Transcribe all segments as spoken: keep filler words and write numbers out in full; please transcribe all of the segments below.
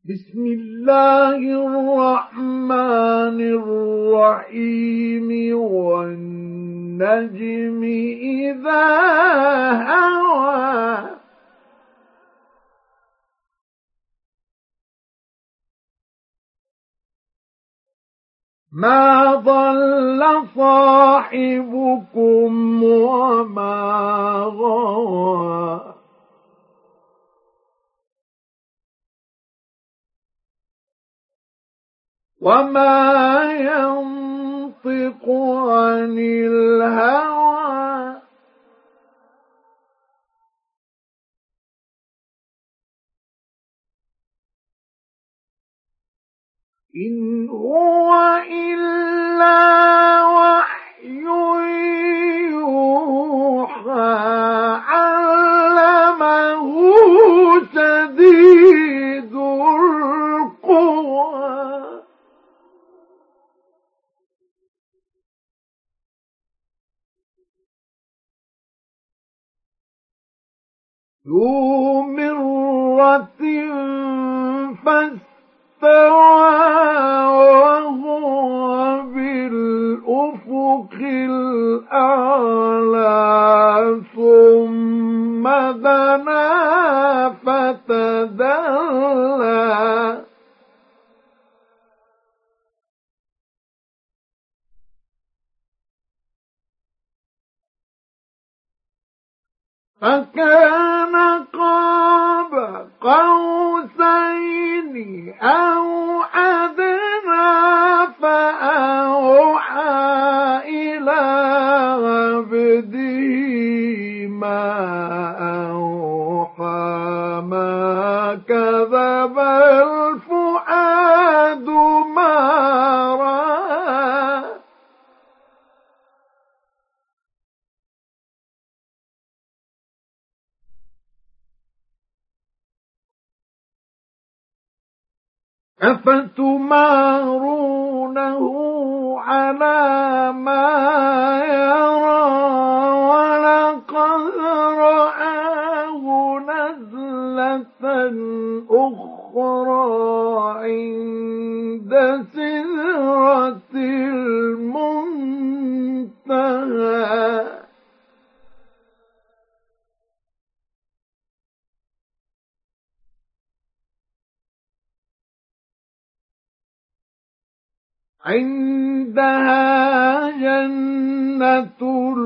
بسم الله الرحمن الرحيم والنجم إذا هوى ما ضل صاحبكم وما غوى وما ينطق عن الهوى إن هو إلا وحي يوحى علمه شديد القوى ذو مرة فاستوى وهو بالأفق الأعلى ثم دنا فتدلى فكان قاب قوسين أو أدنى فأوحى إلى عبده ما أوحى ما كذب الفؤاد ما رأى أفتمارونه على ما يرى ولقد رآه نزلة أخرى عند سدرة المنتهى عندها جنة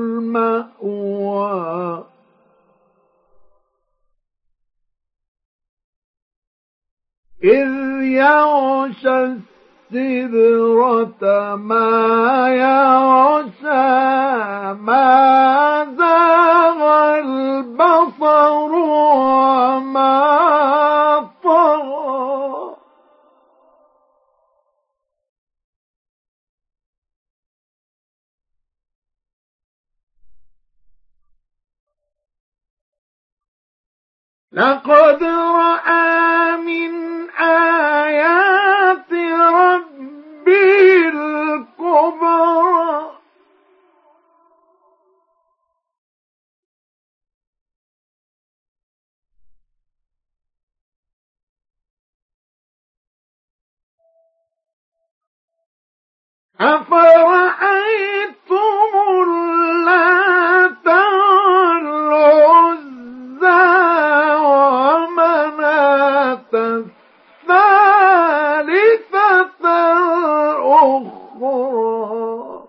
المأوى إذ يغشى السدرة ما يغشى ما زاغ البصر وما طغى لقد رأى من آيات ربه الكبرى أفرأيتم اللات والعزى ومناة الثالثة الأخرى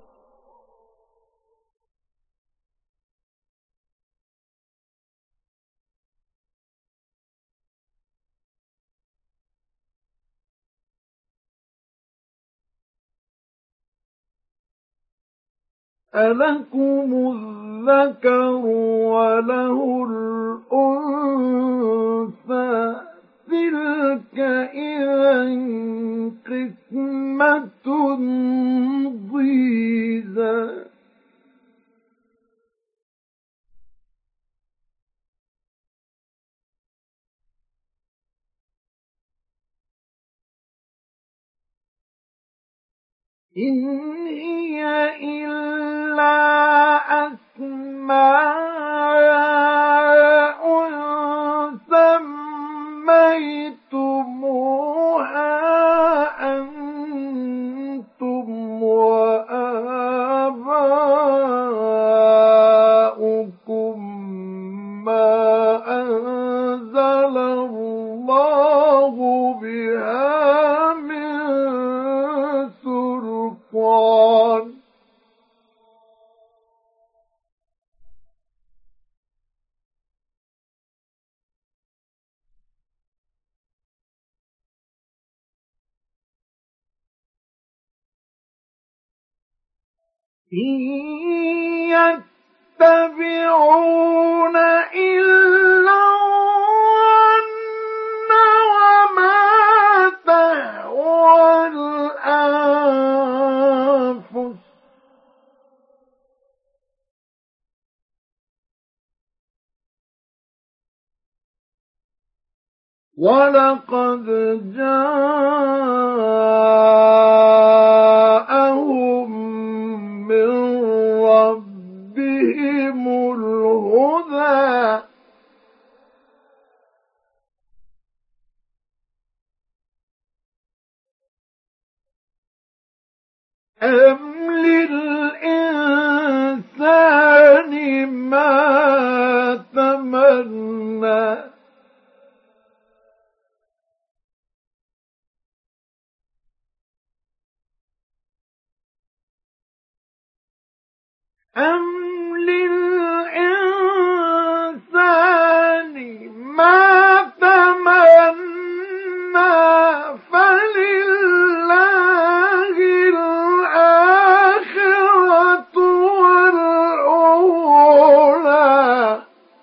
ألكم الذكر وله الأنثى تلك إذا قسمة ضيزى إن هي إلا أسماء سميتموها ما أنزل الله بها من سلطان إن يتبعون إلا الظن وما تهوى الأنفس ولقد جاءهم من ربهم الهدى أم للإنسان ما تمنى أم للإنسان ما تمنى فلله الآخرة والأولى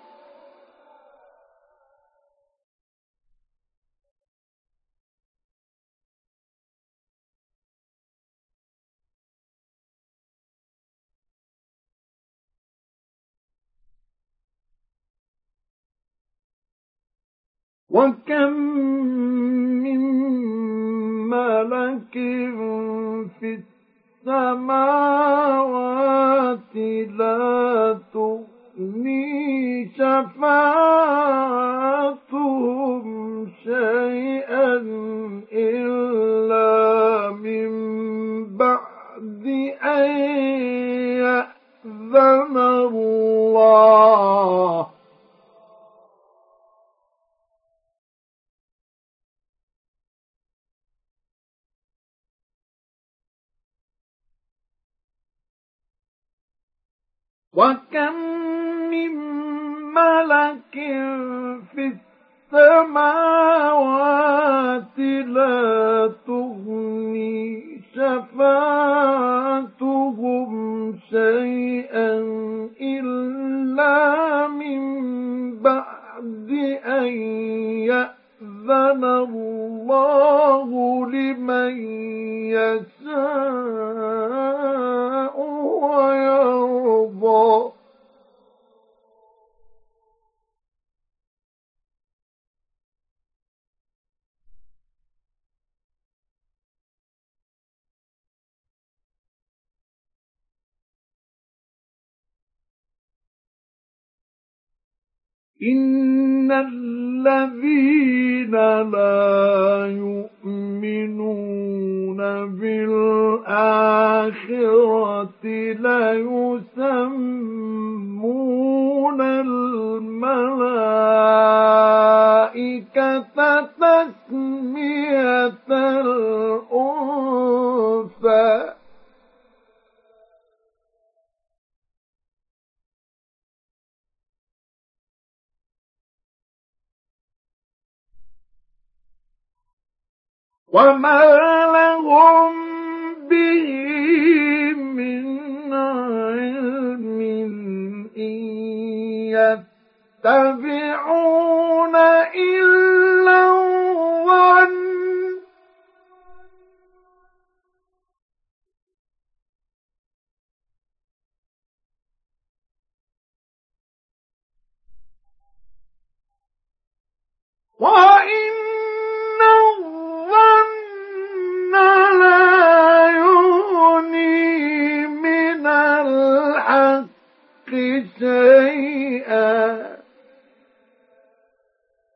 وكم من ملك في السماوات لا تغني شفاعتهم شيئا إلا من بعد أن يأذن الله وكم من ملك في السماوات لا تغني شفاعتهم شيئا إلا من بعد أن يأذن الله لمن يشاء ويرضى إن الذين لا يؤمنون بالآخرة ليسمون الملائكة تسمية الأنثى وما لهم به من علم إن يتبعون إلا الظن وإن الظن لا يغني من الحق شيئا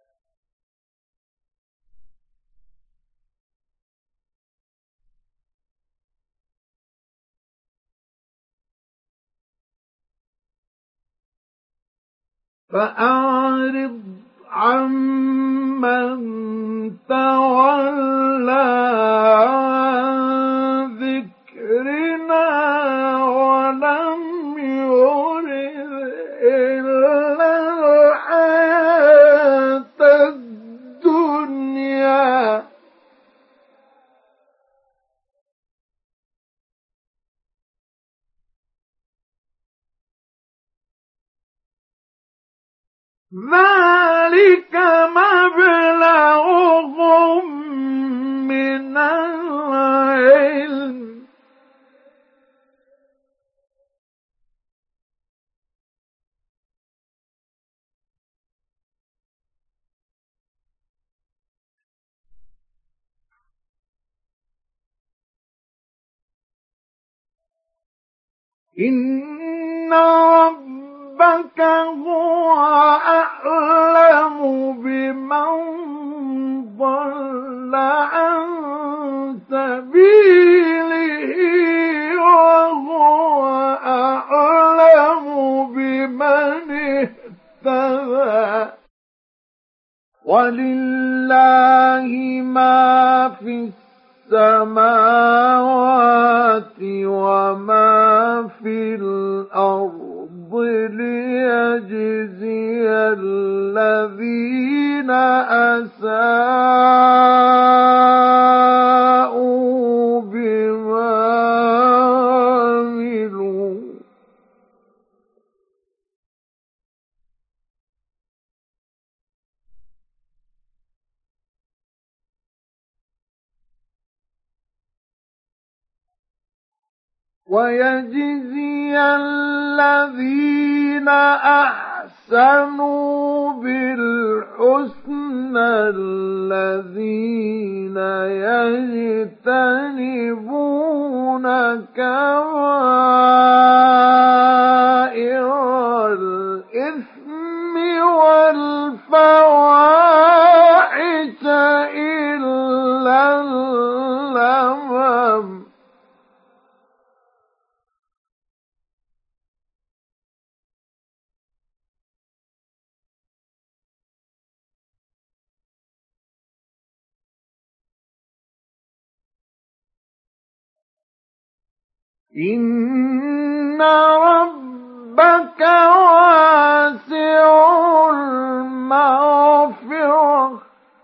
فأعرض عمن تولى عن ذكرنا ولم يرد إلا الحياة الدنيا ذلك مبلغهم من العلم إن ربك هو أعلم بمن ضل عن سبيله وهو أعلم بمن اهتدى ولله ما في السماوات وما في الأرض ليجزي الذين أساءوا بما عملوا ويجزي الذين أحسنوا بالحسنى الذين يجتنبون كبائر الإثم والفواحش إلا اللمم إن ربك واسع المغفرة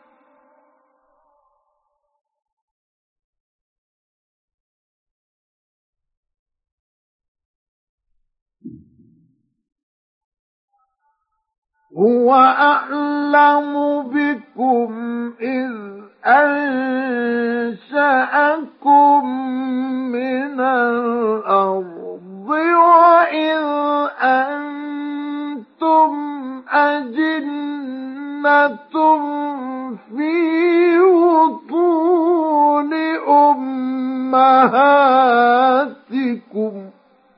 هو أعلم بكم إذ أنشأكم من الأرض وإذ أنتم أجنة في بطون أمهاتكم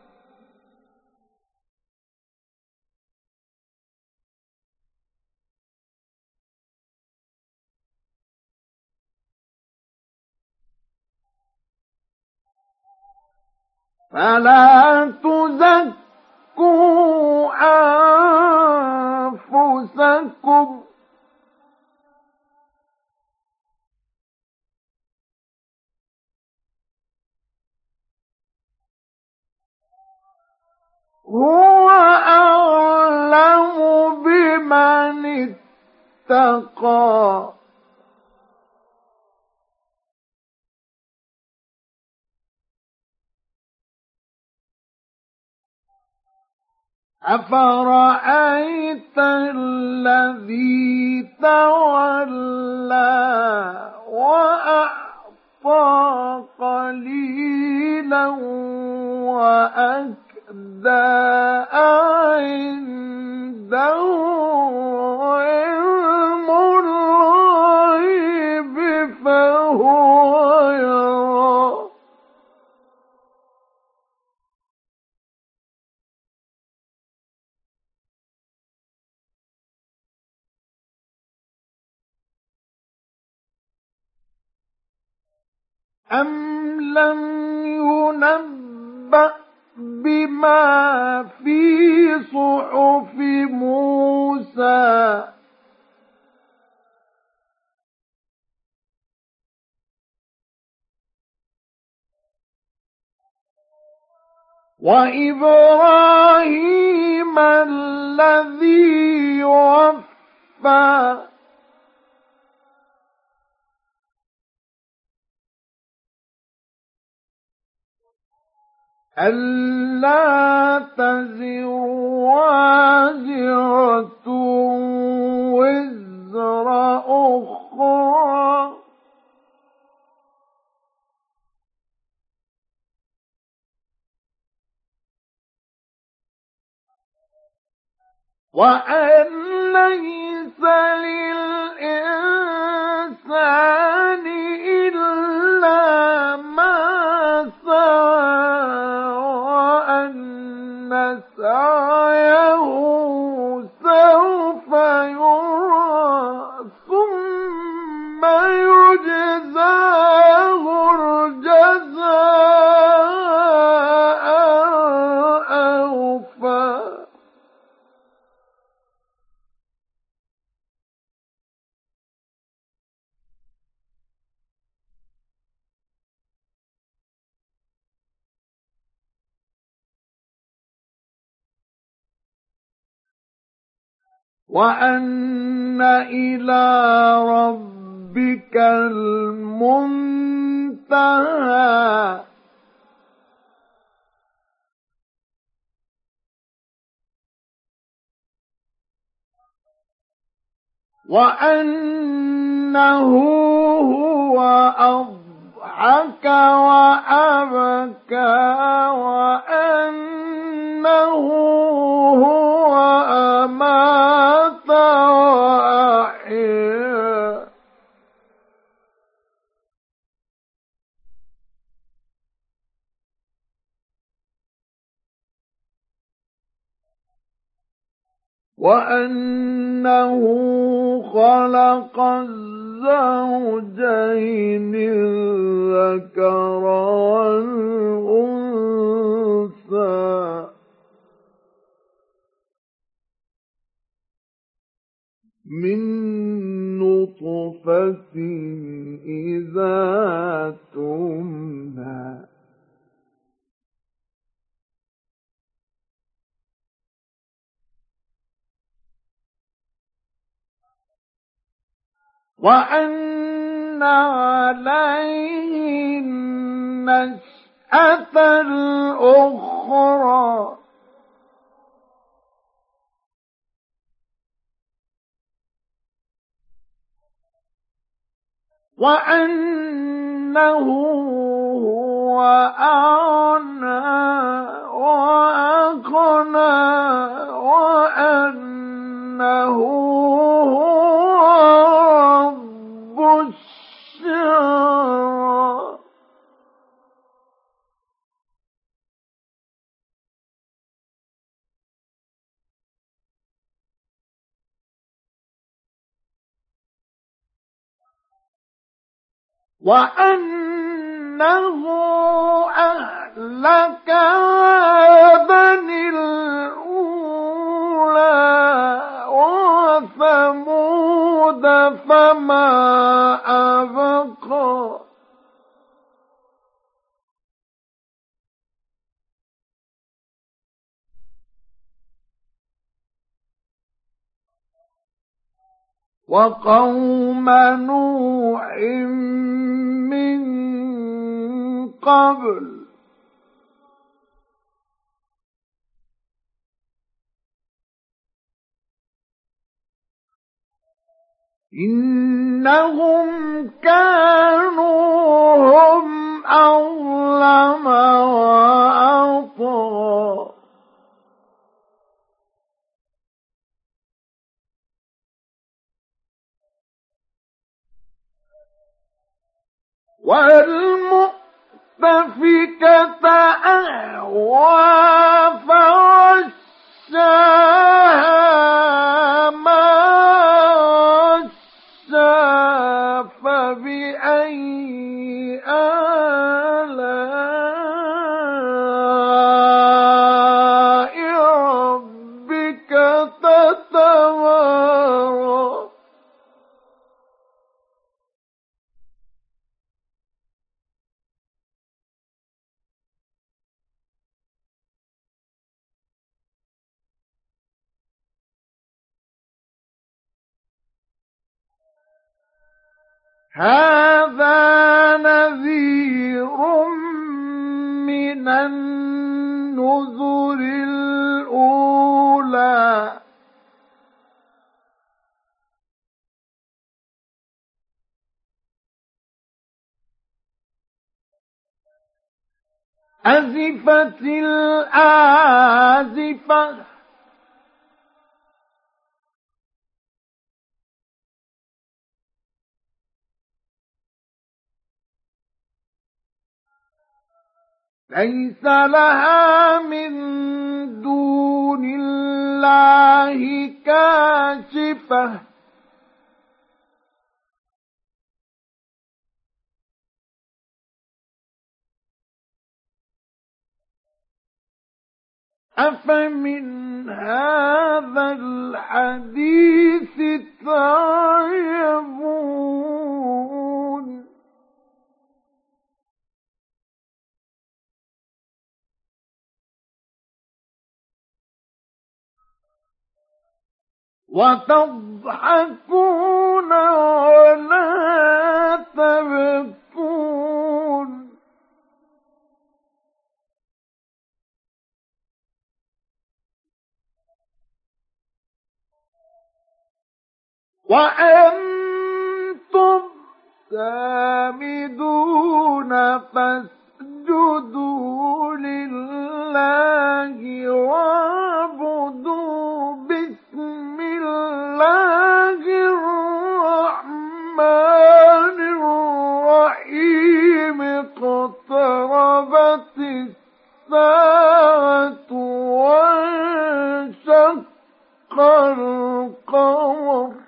فلا تزكوا أنفسكم هو أعلم بمن اتقى أفرأيت الذي تولى وأعطى قليلا وأكدى عنده علم الغيب فهو يرى أم لم ينبأ بما في صحف موسى وإبراهيم الذي وفى ألا تزر وازرة وزر أخرى وأن ليس للإنسان إلا ما سعى وأن سعيه سوف يرى ثم يجزاه الجزاء الأوفى وأن إلى ربك المنتهى وأنه هو أضحك وأبكى وأنه هو أمات وأحيا وأنه خلق الزوجين الذكر والأنثى من نطفة إذا تمنى وأن عليه النشأة الأخرى وأنه هو أغنى وأقنى وأنه هو رب الشعرى وأنه أهلك عادا الأولى وثمود فما أبقى وقوم نوح من قبل إنهم كانوا هم أظلم وأطغى والمؤتفكة أهوى فغشاها ما غشا فبأي آلاء هذا نذير من النذر الأولى أزفت الآزفة ليس لها من دون الله كاشفة أفمن هذا الحديث تعجبون وتضحكون ولا تبكون وأنتم سامدون فاسجدوا لله واعبدوا بسم الله الرحمن الرحيم اقتربت الساعة وانشق القمر